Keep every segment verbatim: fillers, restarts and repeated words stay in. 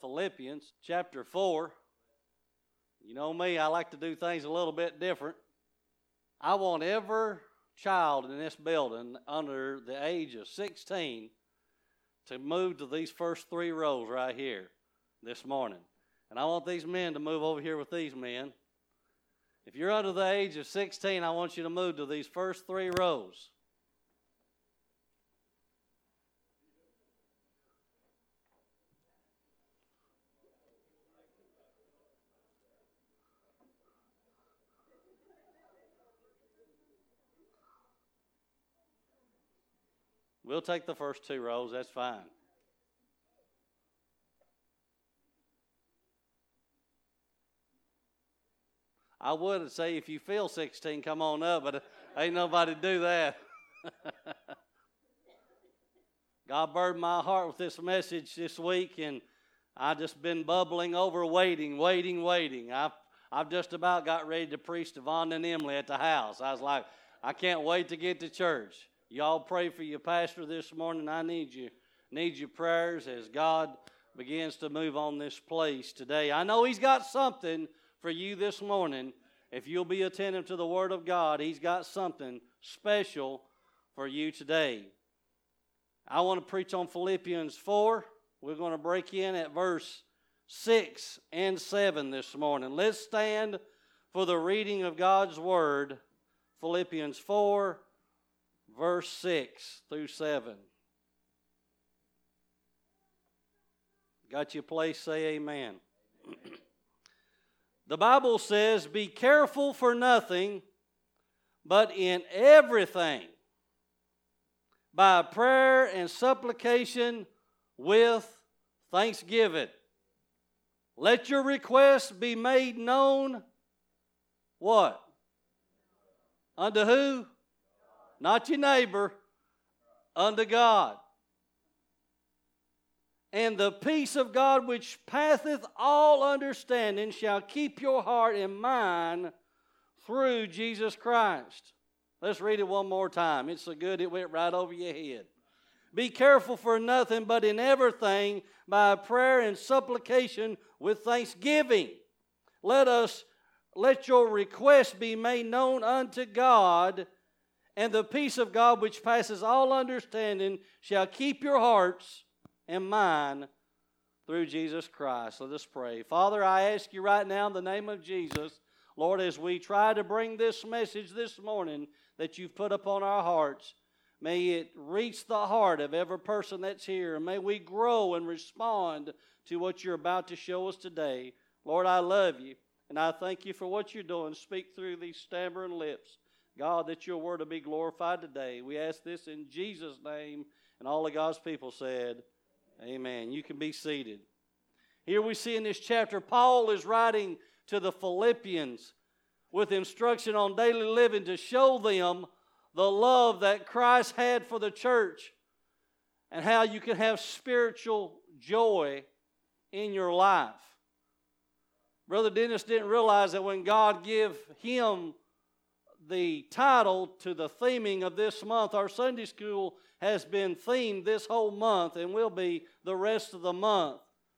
Philippians chapter four. You know me, I like to do things a little bit different. I want every child in this building under the age of sixteen to move to these first three rows right here this morning. And I want these men to move over here with these men. If you're under the age of sixteen, I want you to move to these first three rows. We'll take the first two rows, that's fine. I would say if you feel sixteen, come on up, but ain't nobody do that. God burdened my heart with this message this week, and I've just been bubbling over, waiting, waiting, waiting. I've, I've just about got ready to preach to Vonda and Emily at the house. I was like, I can't wait to get to church. Y'all pray for your pastor this morning. I need you, need your prayers as God begins to move on this place today. I know He's got something for you this morning. If you'll be attentive to the Word of God, He's got something special for you today. I want to preach on Philippians four. We're going to break in at verse six and seven this morning. Let's stand for the reading of God's Word. Philippians four, verse six through seven. Got your place? Say amen. The Bible says, be careful for nothing, but in everything, by prayer and supplication with thanksgiving. Let your requests be made known, what? Unto who? Not your neighbor, unto God. And the peace of God which passeth all understanding shall keep your heart and mind through Jesus Christ. Let's read it one more time. It's so good it went right over your head. Be careful for nothing, but in everything by prayer and supplication with thanksgiving. Let us let your requests be made known unto God, and the peace of God which passes all understanding shall keep your hearts and mine through Jesus Christ. Let us pray. Father, I ask you right now in the name of Jesus, Lord, as we try to bring this message this morning that you've put upon our hearts, may it reach the heart of every person that's here. May we grow and respond to what you're about to show us today. Lord, I love you, and I thank you for what you're doing. Speak through these stammering lips. God, that your word will be glorified today. We ask this in Jesus' name, and all of God's people said, amen. You can be seated. Here we see in this chapter, Paul is writing to the Philippians with instruction on daily living to show them the love that Christ had for the church and how you can have spiritual joy in your life. Brother Dennis didn't realize that when God gave him the title to the theming of this month, our Sunday school has been themed this whole month and will be the rest of the month.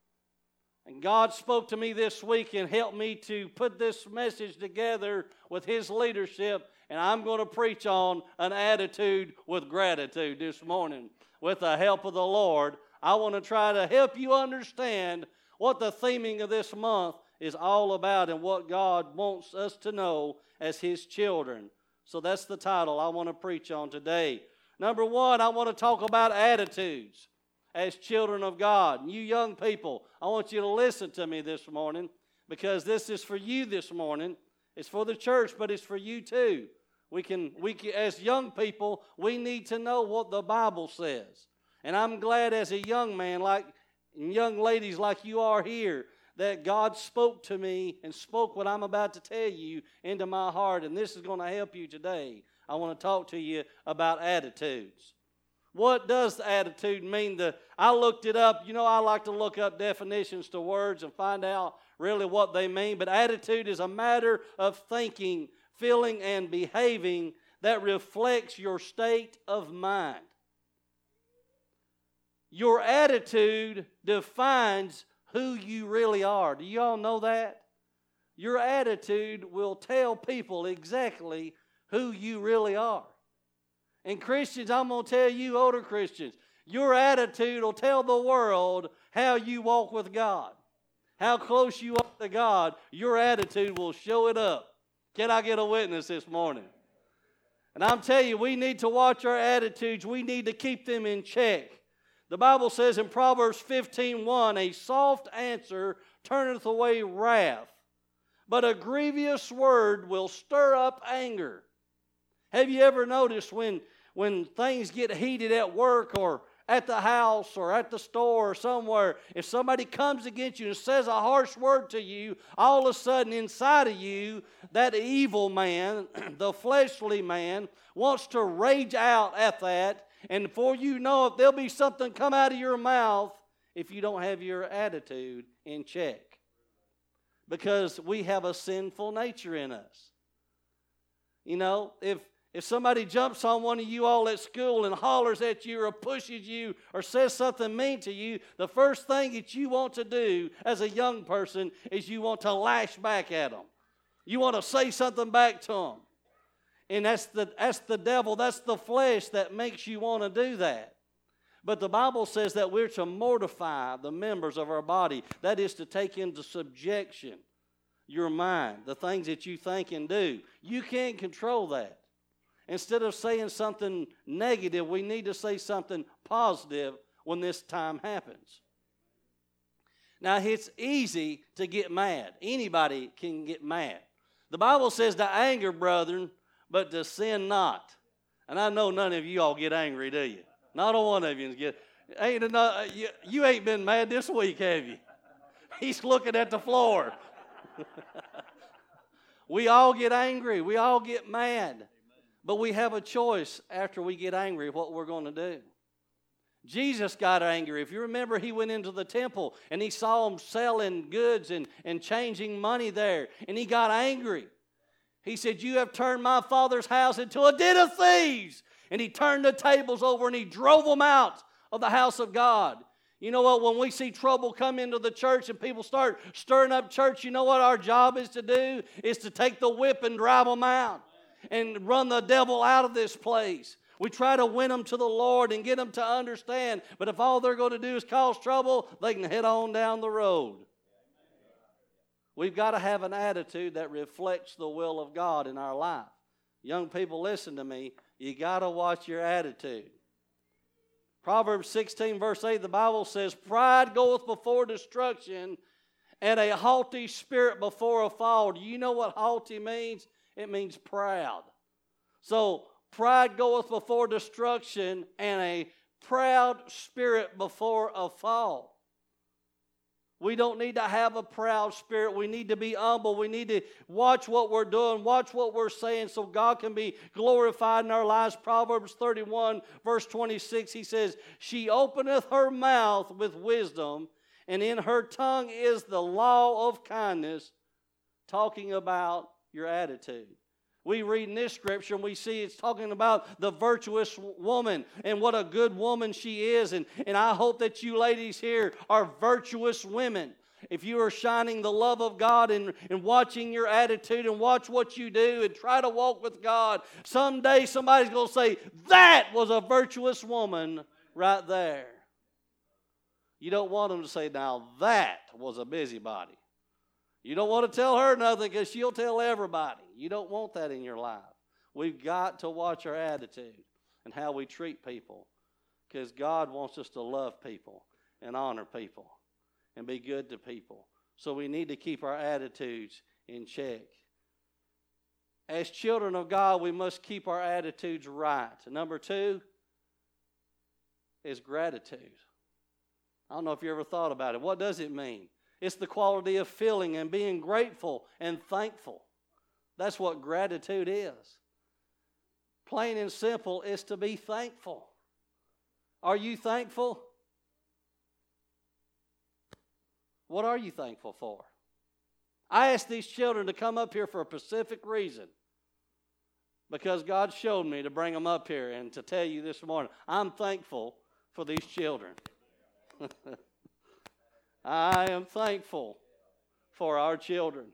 And God spoke to me this week and helped me to put this message together with His leadership, and I'm going to preach on an attitude with gratitude this morning. With the help of the Lord, I want to try to help you understand what the theming of this month is all about and what God wants us to know as His children. So that's the title I want to preach on today. Number one, I want to talk about attitudes as children of God. And you young people, I want you to listen to me this morning because this is for you this morning. It's for the church, but it's for you too. We can, we can, as young people, we need to know what the Bible says. And I'm glad as a young man, like and young ladies like you are here, that God spoke to me and spoke what I'm about to tell you into my heart, and this is going to help you today. I want to talk to you about attitudes. What does the attitude mean? The, I looked it up. You know, I like to look up definitions to words and find out really what they mean, but attitude is a matter of thinking, feeling, and behaving that reflects your state of mind. Your attitude defines who you really are. Do you all know that? Your attitude will tell people exactly who you really are. And Christians, I'm going to tell you, older Christians, your attitude will tell the world how you walk with God. How close you are to God, your attitude will show it up. Can I get a witness this morning? And I'm telling you, we need to watch our attitudes. We need to keep them in check. The Bible says in Proverbs fifteen one, a soft answer turneth away wrath, but a grievous word will stir up anger. Have you ever noticed when, when things get heated at work or at the house or at the store or somewhere, if somebody comes against you and says a harsh word to you, all of a sudden inside of you, that evil man, the fleshly man, wants to rage out at that, and before you know it, there'll be something come out of your mouth if you don't have your attitude in check. Because we have a sinful nature in us. You know, if If somebody jumps on one of you all at school and hollers at you or pushes you or says something mean to you, the first thing that you want to do as a young person is you want to lash back at them. You want to say something back to them. And that's the, that's the devil, that's the flesh that makes you want to do that. But the Bible says that we're to mortify the members of our body. That is to take into subjection your mind, the things that you think and do. You can't control that. Instead of saying something negative, we need to say something positive when this time happens. Now, it's easy to get mad. Anybody can get mad. The Bible says to anger, brethren, but to sin not. And I know none of you all get angry, do you? Not a one of you get. Ain't enough, you, you ain't been mad this week, have you? He's looking at the floor. We all get angry. We all get mad. But we have a choice after we get angry what we're going to do. Jesus got angry. If you remember, he went into the temple and he saw them selling goods and, and changing money there. And he got angry. He said, you have turned my father's house into a den of thieves. And he turned the tables over and he drove them out of the house of God. You know what? When we see trouble come into the church and people start stirring up church, you know what our job is to do? Is to take the whip and drive them out. And run the devil out of this place. We try to win them to the Lord and get them to understand. But if all they're going to do is cause trouble, they can head on down the road. We've got to have an attitude that reflects the will of God in our life. Young people, listen to me. You got to watch your attitude. Proverbs sixteen verse eight, the Bible says, pride goeth before destruction, and a haughty spirit before a fall. Do you know what haughty means? It means proud. So, pride goeth before destruction, and a proud spirit before a fall. We don't need to have a proud spirit. We need to be humble. We need to watch what we're doing, watch what we're saying, so God can be glorified in our lives. Proverbs thirty-one, verse twenty-six, he says, she openeth her mouth with wisdom, and in her tongue is the law of kindness, talking about your attitude. We read in this scripture and we see it's talking about the virtuous woman and what a good woman she is. And, and I hope that you ladies here are virtuous women. If you are shining the love of God and, and watching your attitude and watch what you do and try to walk with God, someday somebody's going to say, that was a virtuous woman right there. You don't want them to say, now that was a busybody. You don't want to tell her nothing because she'll tell everybody. You don't want that in your life. We've got to watch our attitude and how we treat people, because God wants us to love people and honor people and be good to people. So we need to keep our attitudes in check. As children of God, we must keep our attitudes right. Number two is gratitude. I don't know if you ever thought about it. What does it mean? It's the quality of feeling and being grateful and thankful. That's what gratitude is. Plain and simple is to be thankful. Are you thankful? What are you thankful for? I asked these children to come up here for a specific reason, because God showed me to bring them up here and to tell you this morning, I'm thankful for these children. I am thankful for our children.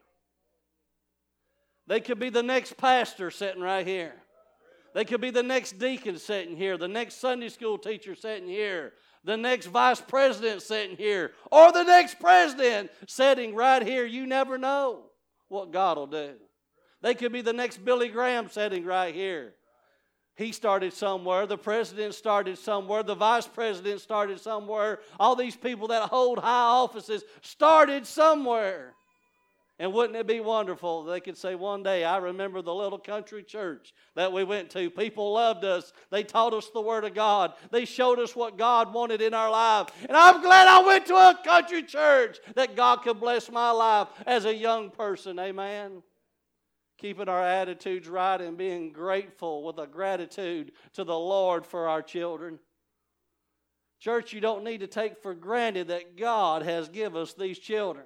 They could be the next pastor sitting right here. They could be the next deacon sitting here, the next Sunday school teacher sitting here, the next vice president sitting here, or the next president sitting right here. You never know what God will do. They could be the next Billy Graham sitting right here. He started somewhere. The president started somewhere. The vice president started somewhere. All these people that hold high offices started somewhere. And wouldn't it be wonderful if they could say one day, I remember the little country church that we went to. People loved us. They taught us the Word of God. They showed us what God wanted in our life. And I'm glad I went to a country church that God could bless my life as a young person. Amen. Keeping our attitudes right and being grateful with a gratitude to the Lord for our children. Church, you don't need to take for granted that God has given us these children.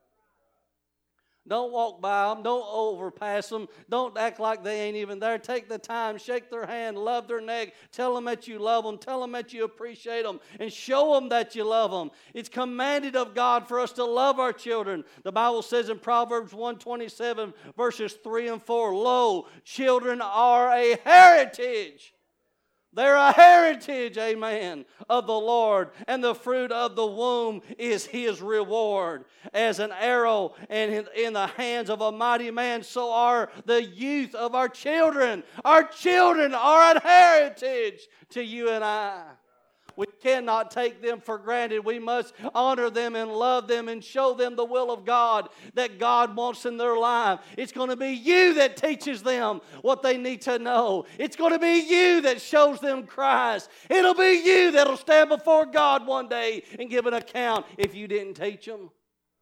Don't walk by them. Don't overpass them. Don't act like they ain't even there. Take the time, shake their hand, love their neck. Tell them that you love them. Tell them that you appreciate them. And show them that you love them. It's commanded of God for us to love our children. The Bible says in Proverbs one twenty-seven, verses three and four, Lo, children are a heritage. They're a heritage, amen, of the Lord, and the fruit of the womb is His reward. As an arrow in, in the hands of a mighty man, so are the youth of our children. Our children are a heritage to you and I. We cannot take them for granted. We must honor them and love them and show them the will of God that God wants in their life. It's going to be you that teaches them what they need to know. It's going to be you that shows them Christ. It'll be you that'll stand before God one day and give an account if you didn't teach them.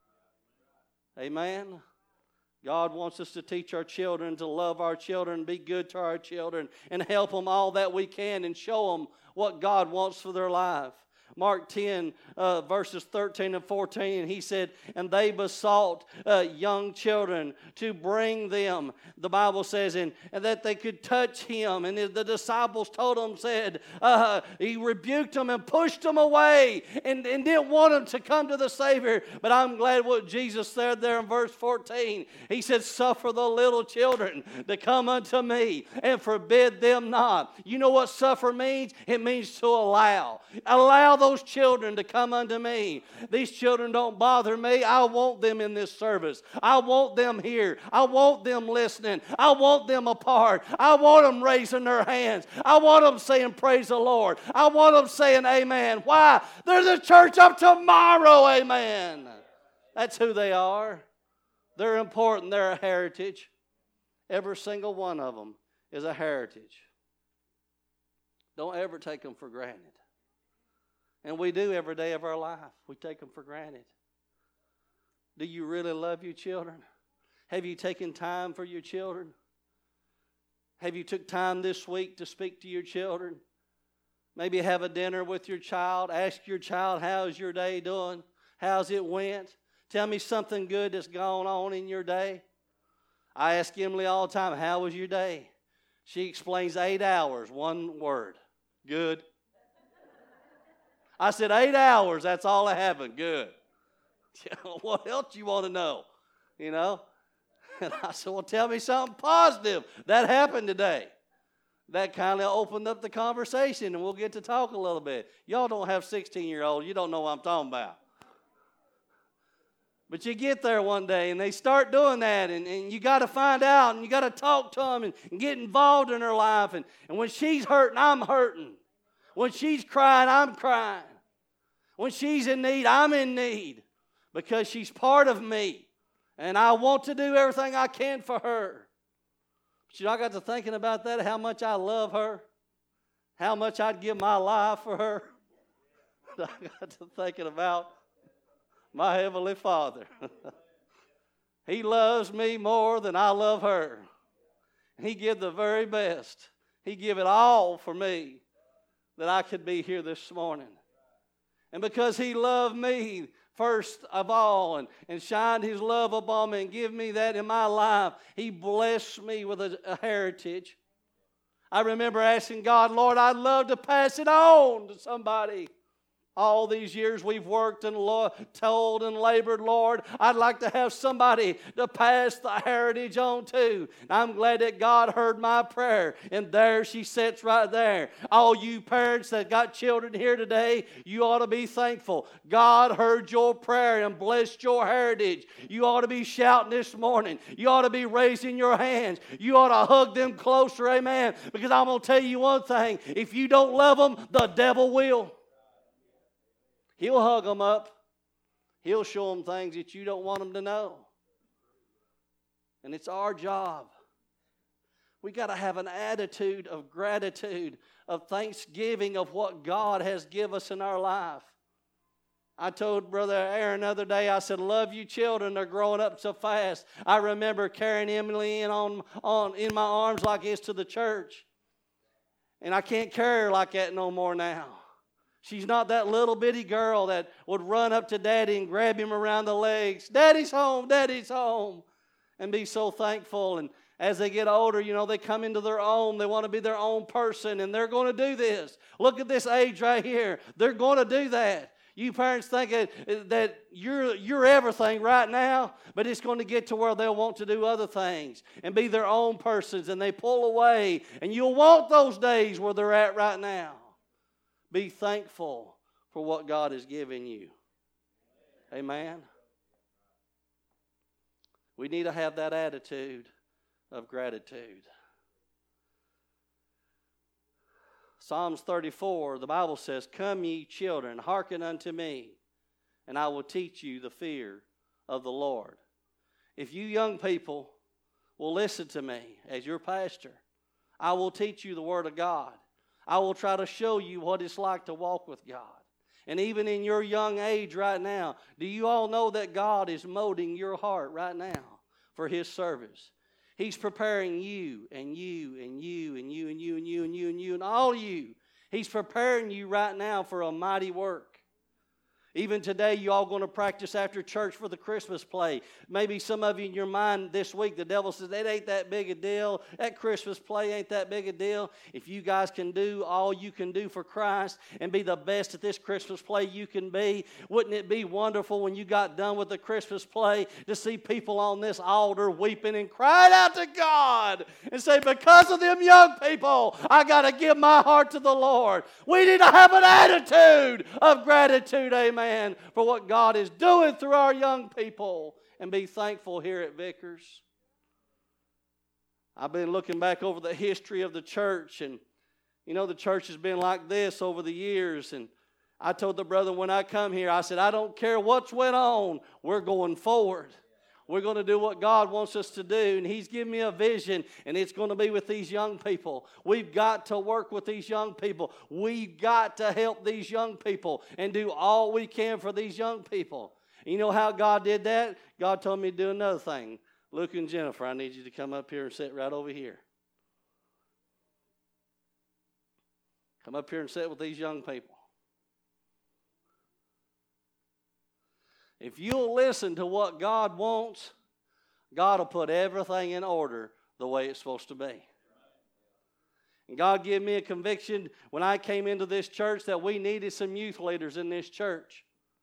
Amen. God wants us to teach our children, to love our children, be good to our children, and help them all that we can and show them what God wants for their life. Mark ten, uh, verses thirteen and fourteen, he said, and they besought uh, young children to bring them, the Bible says, and, and that they could touch him. And the disciples told him, said, uh, he rebuked them and pushed them away and, and didn't want them to come to the Savior. But I'm glad what Jesus said there in verse fourteen. He said, suffer the little children to come unto me and forbid them not. You know what suffer means? It means to allow. Allow the those children to come unto me. These children don't bother me. I want them in this service. I want them here. I want them listening. I want them apart. I want them raising their hands. I want them saying praise the Lord. I want them saying amen. Why? They're the church of tomorrow. Amen. That's who they are. They're important. They're a heritage. Every single one of them is a heritage. Don't ever take them for granted. And we do every day of our life. We take them for granted. Do you really love your children? Have you taken time for your children? Have you took time this week to speak to your children? Maybe have a dinner with your child. Ask your child, how's your day doing? How's it went? Tell me something good that's gone on in your day. I ask Emily all the time, how was your day? She explains eight hours, one word, good. I said, eight hours, that's all that happened. Good. What else you want to know? You know? And I said, well, tell me something positive that happened today. That kind of opened up the conversation, and we'll get to talk a little bit. Y'all don't have sixteen-year-olds. You don't know what I'm talking about. But you get there one day, and they start doing that, and, and you got to find out, and you got to talk to them and, and get involved in their life. And, and when she's hurting, I'm hurting. When she's crying, I'm crying. When she's in need, I'm in need because she's part of me. And I want to do everything I can for her. But you know, I got to thinking about that, how much I love her, how much I'd give my life for her. I got to thinking about my Heavenly Father. He loves me more than I love her. He give the very best. He give it all for me, that I could be here this morning. And because He loved me first of all and, and shined His love upon me and give me that in my life, He blessed me with a, a heritage. I remember asking God, Lord, I'd love to pass it on to somebody. All these years we've worked and lo- told and labored, Lord, I'd like to have somebody to pass the heritage on to. And I'm glad that God heard my prayer. And there she sits right there. All you parents that got children here today, you ought to be thankful. God heard your prayer and blessed your heritage. You ought to be shouting this morning. You ought to be raising your hands. You ought to hug them closer, amen. Because I'm going to tell you one thing. If you don't love them, the devil will. He'll hug them up. He'll show them things that you don't want them to know. And it's our job. We got to have an attitude of gratitude, of thanksgiving of what God has given us in our life. I told Brother Aaron the other day, I said, love you children, they're growing up so fast. I remember carrying Emily in, on, on, in my arms like this to the church. And I can't carry her like that no more now. She's not that little bitty girl that would run up to Daddy and grab him around the legs. Daddy's home, Daddy's home. And be so thankful. And as they get older, you know, they come into their own. They want to be their own person. And they're going to do this. Look at this age right here. They're going to do that. You parents think that, that you're, you're everything right now, but it's going to get to where they'll want to do other things and be their own persons. And they pull away. And you'll want those days where they're at right now. Be thankful for what God has given you. Amen. We need to have that attitude of gratitude. Psalms thirty-four, the Bible says, come ye children, hearken unto me, and I will teach you the fear of the Lord. If you young people will listen to me as your pastor, I will teach you the Word of God. I will try to show you what it's like to walk with God. And even in your young age right now, do you all know that God is molding your heart right now for His service? He's preparing you and you and you and you and you and you and you and you and all you. He's preparing you right now for a mighty work. Even today, you all going to practice after church for the Christmas play. Maybe some of you in your mind this week, the devil says, that ain't that big a deal. That Christmas play ain't that big a deal. If you guys can do all you can do for Christ and be the best at this Christmas play you can be, wouldn't it be wonderful when you got done with the Christmas play to see people on this altar weeping and crying out to God and say, because of them young people, I got to give my heart to the Lord. We need to have an attitude of gratitude, amen, for what God is doing through our young people, and be thankful here at Vickers. I've been looking back over the history of the church, and you know the church has been like this over the years. And I told the brother when I come here, I said, I don't care what's went on, we're going forward. We're going to do what God wants us to do. And He's given me a vision, and it's going to be with these young people. We've got to work with these young people. We've got to help these young people and do all we can for these young people. And you know how God did that? God told me to do another thing. Luke and Jennifer, I need you to come up here and sit right over here. Come up here and sit with these young people. If you'll listen to what God wants, God will put everything in order the way it's supposed to be. And God gave me a conviction when I came into this church that we needed some youth leaders in this church.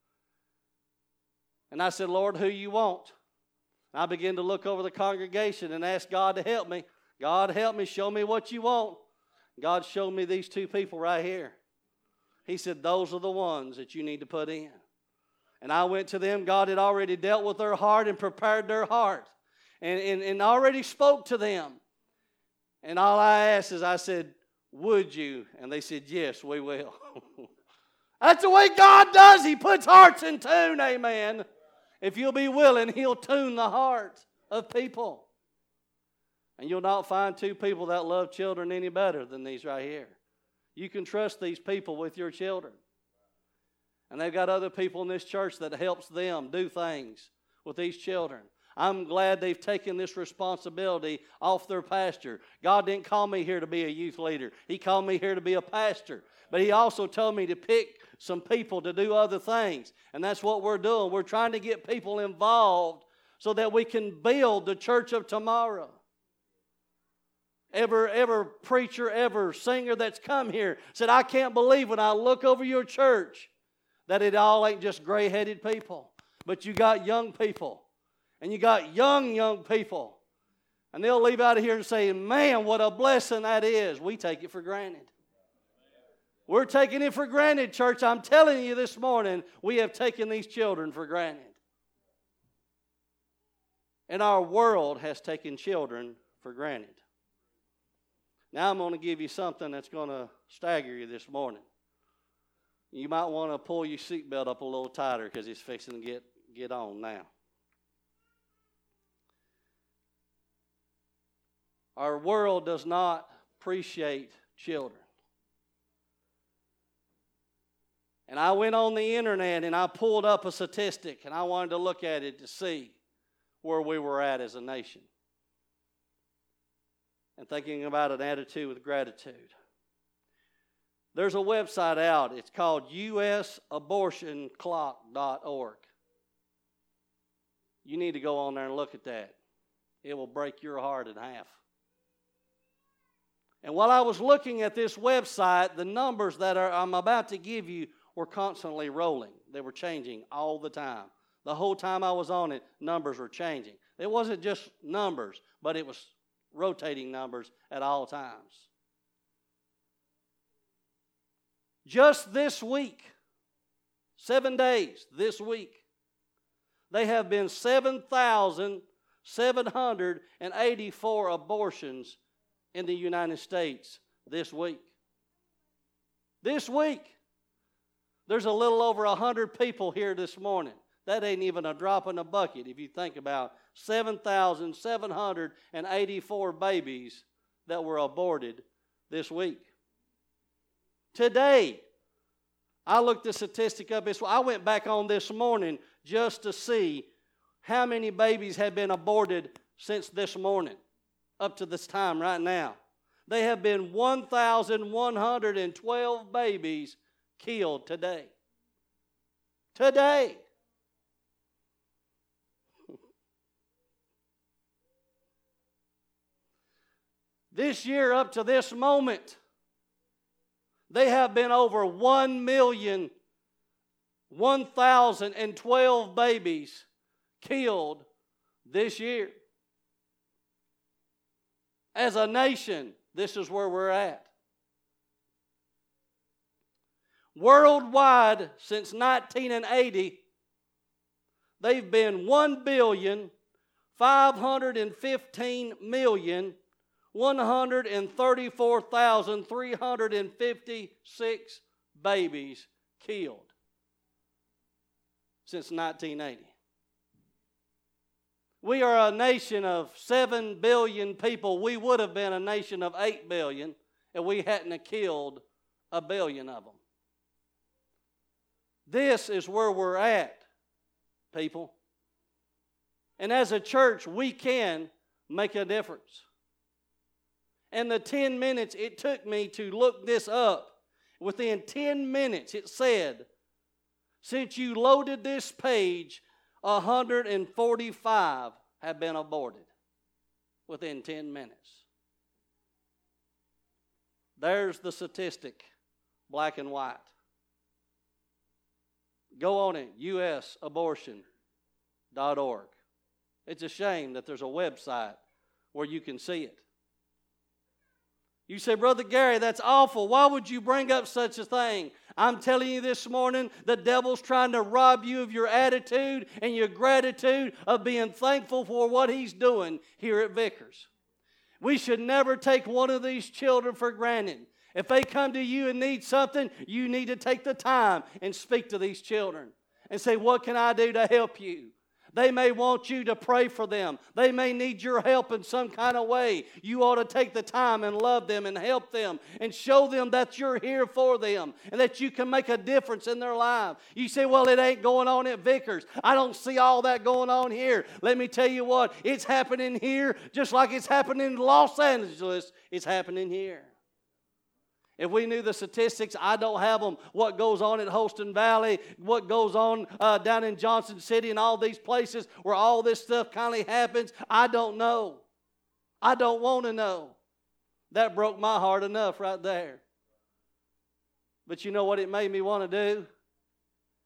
And I said, Lord, who you want? And I began to look over the congregation and ask God to help me. God, help me, show me what you want. God showed me these two people right here. He said, those are the ones that you need to put in. And I went to them. God had already dealt with their heart and prepared their heart. And, and, and already spoke to them. And all I asked is, I said, would you? And they said, yes, we will. That's the way God does. He puts hearts in tune, amen. If you'll be willing, He'll tune the heart of people. And you'll not find two people that love children any better than these right here. You can trust these people with your children. And they've got other people in this church that helps them do things with these children. I'm glad they've taken this responsibility off their pastor. God didn't call me here to be a youth leader. He called me here to be a pastor. But He also told me to pick some people to do other things. And that's what we're doing. We're trying to get people involved so that we can build the church of tomorrow. Ever, ever preacher, ever singer that's come here said, I can't believe when I look over your church, That it all ain't just gray-headed people, but you got young people, and you got young, young people. And they'll leave out of here and say, man, what a blessing that is. We take it for granted. We're taking it for granted, church. I'm telling you this morning, we have taken these children for granted. And our world has taken children for granted. Now I'm going to give you something that's going to stagger you this morning. You might want to pull your seatbelt up a little tighter because it's fixing to get, get on now. Our world does not appreciate children. And I went on the internet and I pulled up a statistic and I wanted to look at it to see where we were at as a nation. And thinking about an attitude with gratitude. There's a website out. It's called U S abortion clock dot org. You need to go on there and look at that. It will break your heart in half. And while I was looking at this website, the numbers that are, I'm about to give you were constantly rolling. They were changing all the time. The whole time I was on it, numbers were changing. It wasn't just numbers, but it was rotating numbers at all times. Just this week, seven days this week, there have been seven thousand seven hundred eighty-four abortions in the United States this week. This week. There's a little over one hundred people here this morning. That ain't even a drop in the bucket if you think about seven thousand seven hundred eighty-four babies that were aborted this week. Today, I looked the statistic up. I went back on this morning just to see how many babies have been aborted since this morning, up to this time right now. There have been one thousand one hundred twelve babies killed today. Today. This year, up to this moment, they have been over one million, one thousand twelve babies killed this year. As a nation, this is where we're at. Worldwide, since nineteen eighty, they've been one billion, five hundred fifteen million, one hundred thirty-four thousand, three hundred fifty-six babies killed since nineteen eighty. We are a nation of seven billion people. We would have been a nation of eight billion if we hadn't have killed a billion of them. This is where we're at, people. And as a church, we can make a difference. And the ten minutes it took me to look this up, within ten minutes it said, since you loaded this page, one hundred forty-five have been aborted within ten minutes. There's the statistic, black and white. Go on it, U S abortion dot org. It's a shame that there's a website where you can see it. You say, Brother Gary, that's awful. Why would you bring up such a thing? I'm telling you this morning, the devil's trying to rob you of your attitude and your gratitude of being thankful for what he's doing here at Vickers. We should never take one of these children for granted. If they come to you and need something, you need to take the time and speak to these children and say, what can I do to help you? They may want you to pray for them. They may need your help in some kind of way. You ought to take the time and love them and help them and show them that you're here for them and that you can make a difference in their life. You say, well, it ain't going on at Vickers. I don't see all that going on here. Let me tell you what, it's happening here just like it's happening in Los Angeles. It's happening here. If we knew the statistics, I don't have them, what goes on at Holston Valley, what goes on uh, down in Johnson City and all these places where all this stuff kind of happens, I don't know. I don't want to know. That broke my heart enough right there. But you know what it made me want to do?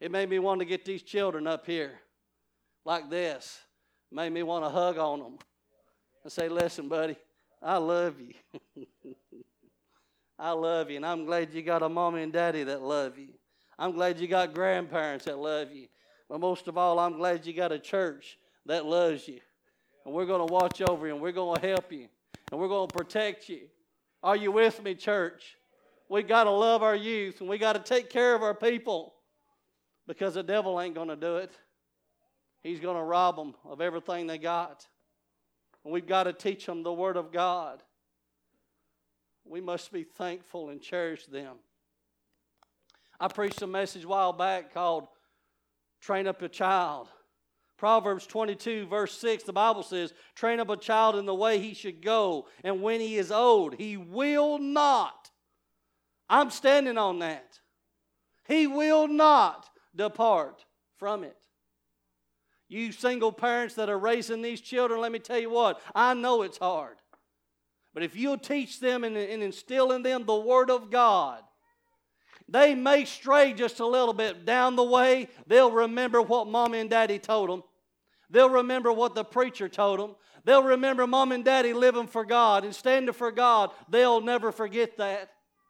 It made me want to get these children up here like this. It made me want to hug on them and say, listen, buddy, I love you. I love you, and I'm glad you got a mommy and daddy that love you. I'm glad you got grandparents that love you. But most of all, I'm glad you got a church that loves you. And we're going to watch over you, and we're going to help you, and we're going to protect you. Are you with me, church? We got to love our youth, and we got to take care of our people, because the devil ain't going to do it. He's going to rob them of everything they got. And we've got to teach them the Word of God. We must be thankful and cherish them. I preached a message a while back called Train Up a Child. Proverbs twenty-two, verse six, the Bible says, train up a child in the way he should go, and when he is old, he will not. I'm standing on that. He will not depart from it. You single parents that are raising these children, let me tell you what, I know it's hard. But if you'll teach them and, and instill in them the Word of God, they may stray just a little bit down the way. They'll remember what Mom and Daddy told them. They'll remember what the preacher told them. They'll remember Mom and Daddy living for God and standing for God. They'll never forget that.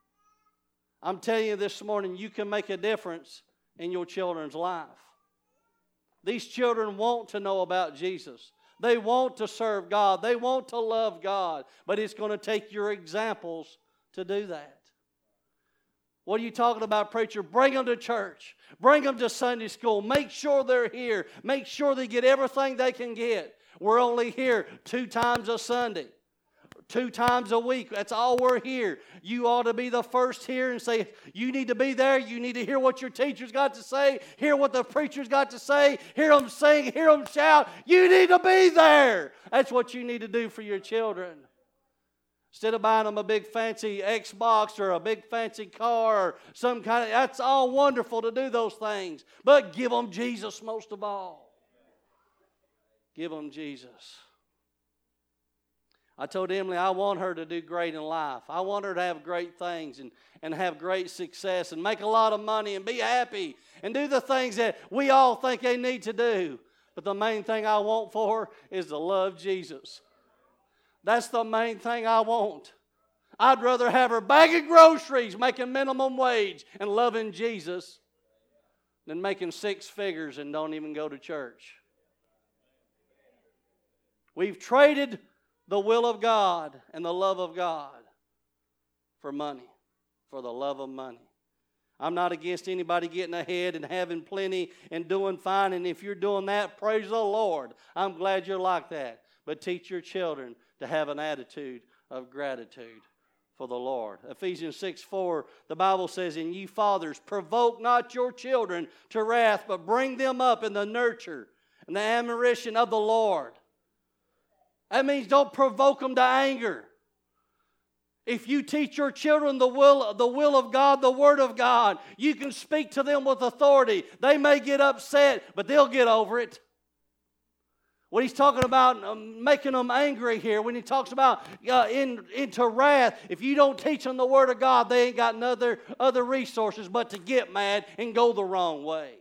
I'm telling you this morning, you can make a difference in your children's life. These children want to know about Jesus. They want to serve God. They want to love God. But it's going to take your examples to do that. What are you talking about, preacher? Bring them to church. Bring them to Sunday school. Make sure they're here. Make sure they get everything they can get. We're only here two times a Sunday. Two times a week. That's all we're here. You ought to be the first here and say, you need to be there. You need to hear what your teacher's got to say. Hear what the preacher's got to say. Hear them sing. Hear them shout. You need to be there. That's what you need to do for your children. Instead of buying them a big fancy Xbox or a big fancy car or some kind of, that's all wonderful to do those things. But give them Jesus most of all. Give them Jesus. I told Emily I want her to do great in life. I want her to have great things and, and have great success and make a lot of money and be happy and do the things that we all think they need to do. But the main thing I want for her is to love Jesus. That's the main thing I want. I'd rather have her bagging groceries, making minimum wage, and loving Jesus than making six figures and don't even go to church. We've traded the will of God and the love of God for money, for the love of money. I'm not against anybody getting ahead and having plenty and doing fine. And if you're doing that, praise the Lord. I'm glad you're like that. But teach your children to have an attitude of gratitude for the Lord. Ephesians six four, the Bible says, and ye fathers, provoke not your children to wrath, but bring them up in the nurture and the admonition of the Lord. That means don't provoke them to anger. If you teach your children the will, the will of God, the Word of God, you can speak to them with authority. They may get upset, but they'll get over it. When he's talking about um, making them angry here, when he talks about uh, in, into wrath, if you don't teach them the Word of God, they ain't got other, other resources but to get mad and go the wrong way.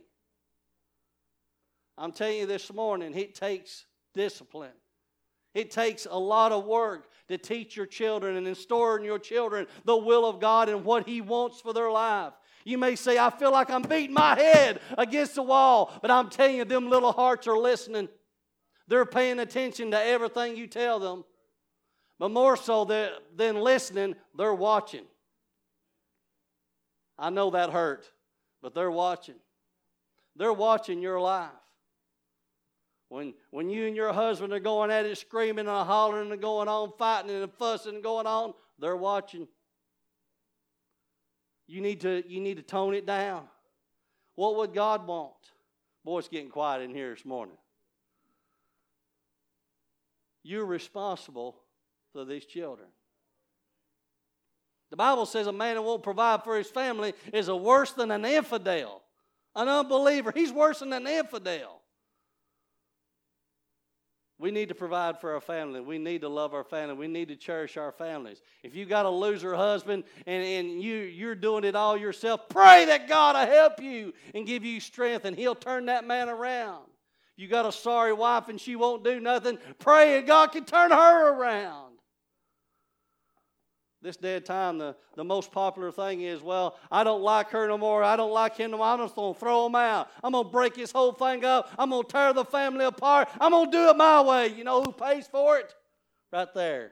I'm telling you this morning, it takes discipline. It takes a lot of work to teach your children and instill in your children the will of God and what He wants for their life. You may say, I feel like I'm beating my head against the wall, but I'm telling you, them little hearts are listening. They're paying attention to everything you tell them. But more so than listening, they're watching. I know that hurt, but they're watching. They're watching your life. When, when you and your husband are going at it, screaming and hollering and going on, fighting and fussing and going on, they're watching. You need to, you need to tone it down. What would God want? Boy, it's getting quiet in here this morning. You're responsible for these children. The Bible says a man that won't provide for his family is a worse than an infidel, an unbeliever. He's worse than an infidel. We need to provide for our family. We need to love our family. We need to cherish our families. If you got a loser husband and, and you, you're doing it all yourself, pray that God will help you and give you strength, and He'll turn that man around. You got a sorry wife and she won't do nothing, pray and God can turn her around. This day of time, the, the most popular thing is, well, I don't like her no more. I don't like him no more. I'm just going to throw him out. I'm going to break his whole thing up. I'm going to tear the family apart. I'm going to do it my way. You know who pays for it? Right there.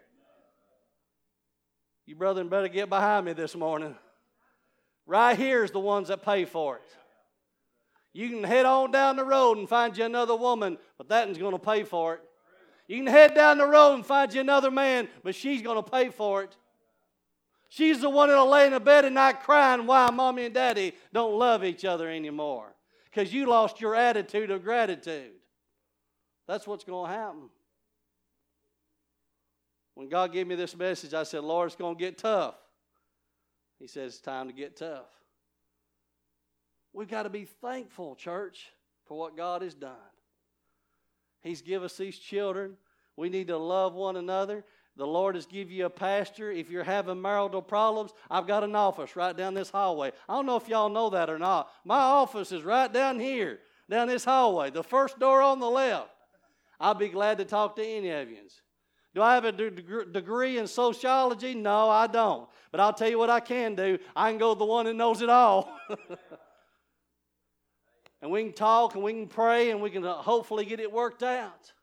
You brethren better get behind me this morning. Right here is the ones that pay for it. You can head on down the road and find you another woman, but that one's going to pay for it. You can head down the road and find you another man, but she's going to pay for it. She's the one that'll lay in the bed at night crying why mommy and daddy don't love each other anymore. Because you lost your attitude of gratitude. That's what's going to happen. When God gave me this message, I said, Lord, it's going to get tough. He says, it's time to get tough. We've got to be thankful, church, for what God has done. He's given us these children. We need to love one another. The Lord has given you a pastor. If you're having marital problems, I've got an office right down this hallway. I don't know if y'all know that or not. My office is right down here, down this hallway, the first door on the left. I'll be glad to talk to any of you. Do I have a de- degree in sociology? No, I don't. But I'll tell you what I can do. I can go to the one that knows it all. And we can talk and we can pray and we can hopefully get it worked out.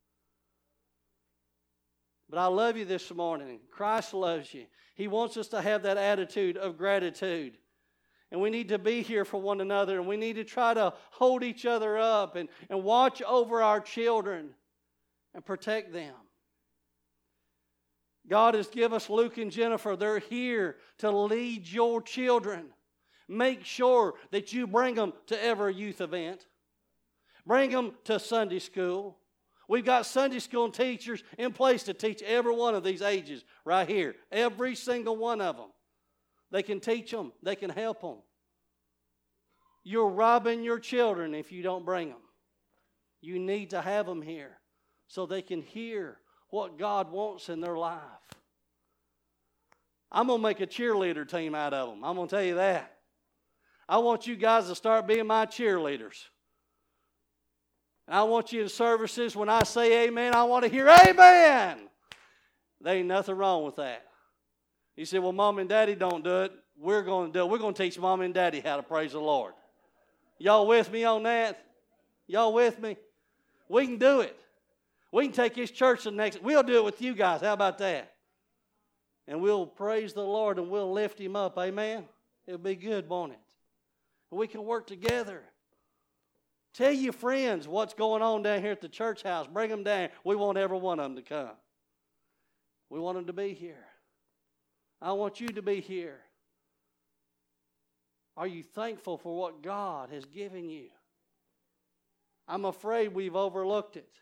But I love you this morning. Christ loves you. He wants us to have that attitude of gratitude. And we need to be here for one another. And we need to try to hold each other up and, and watch over our children and protect them. God has given us Luke and Jennifer. They're here to lead your children. Make sure that you bring them to every youth event. Bring them to Sunday school. We've got Sunday school teachers in place to teach every one of these ages right here. Every single one of them. They can teach them. They can help them. You're robbing your children if you don't bring them. You need to have them here so they can hear what God wants in their life. I'm going to make a cheerleader team out of them. I'm going to tell you that. I want you guys to start being my cheerleaders. And I want you in services, when I say amen, I want to hear amen. There ain't nothing wrong with that. You say, well, mom and daddy don't do it. We're going to do it. We're going to teach mom and daddy how to praise the Lord. Y'all with me on that? Y'all with me? We can do it. We can take his church to the next. We'll do it with you guys. How about that? And we'll praise the Lord and we'll lift him up. Amen? It'll be good, won't it? We can work together. Tell your friends what's going on down here at the church house. Bring them down. We want every one of them to come. We want them to be here. I want you to be here. Are you thankful for what God has given you? I'm afraid we've overlooked it.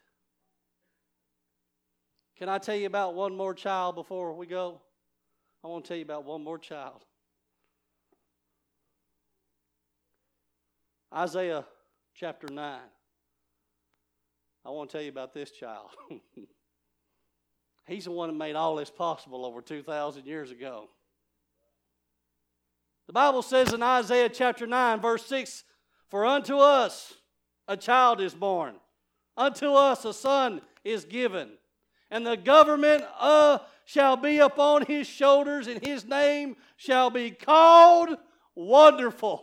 Can I tell you about one more child before we go? I want to tell you about one more child. Isaiah chapter nine. I want to tell you about this child. He's the one that made all this possible over two thousand years ago. The Bible says in Isaiah chapter nine, verse six, for unto us a child is born, unto us a son is given, and the government uh, shall be upon his shoulders, and his name shall be called Wonderful.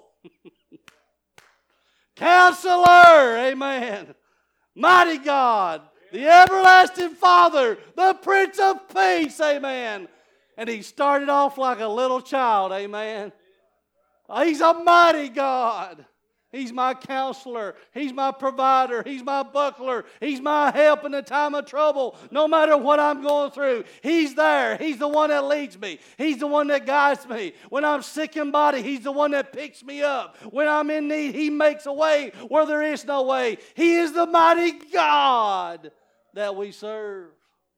Counselor, amen. Mighty God, the everlasting Father, the Prince of Peace, amen. And he started off like a little child, amen. He's a mighty God. He's my counselor. He's my provider. He's my buckler. He's my help in the time of trouble. No matter what I'm going through, He's there. He's the one that leads me. He's the one that guides me. When I'm sick in body, He's the one that picks me up. When I'm in need, He makes a way where there is no way. He is the mighty God that we serve.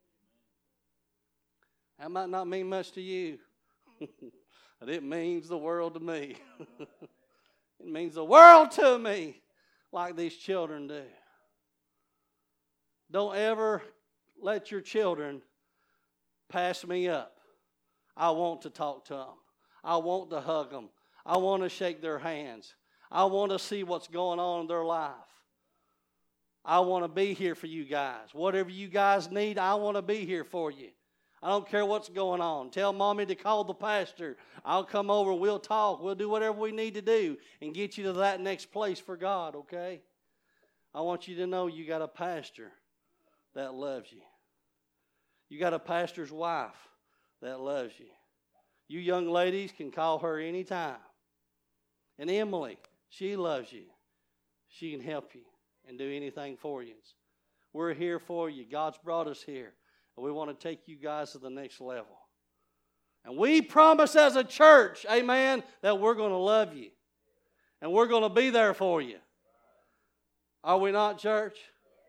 That might not mean much to you, but it means the world to me. It means the world to me, like these children do. Don't ever let your children pass me up. I want to talk to them. I want to hug them. I want to shake their hands. I want to see what's going on in their life. I want to be here for you guys. Whatever you guys need, I want to be here for you. I don't care what's going on. Tell Mommy to call the pastor. I'll come over. We'll talk. We'll do whatever we need to do and get you to that next place for God, okay? I want you to know you got a pastor that loves you. You got a pastor's wife that loves you. You young ladies can call her anytime. And Emily, she loves you. She can help you and do anything for you. We're here for you. God's brought us here. And we want to take you guys to the next level. And we promise as a church, amen, that we're going to love you. And we're going to be there for you. Are we not, church?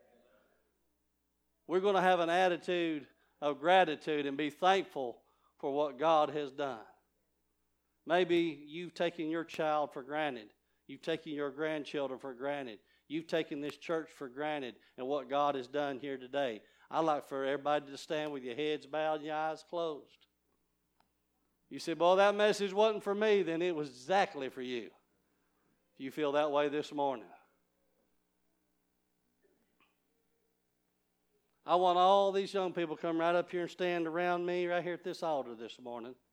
We're going to have an attitude of gratitude and be thankful for what God has done. Maybe you've taken your child for granted. You've taken your grandchildren for granted. You've taken this church for granted and what God has done here today. I'd like for everybody to stand with your heads bowed and your eyes closed. You say, boy, that message wasn't for me, then it was exactly for you. If you feel that way this morning. I want all these young people to come right up here and stand around me right here at this altar this morning.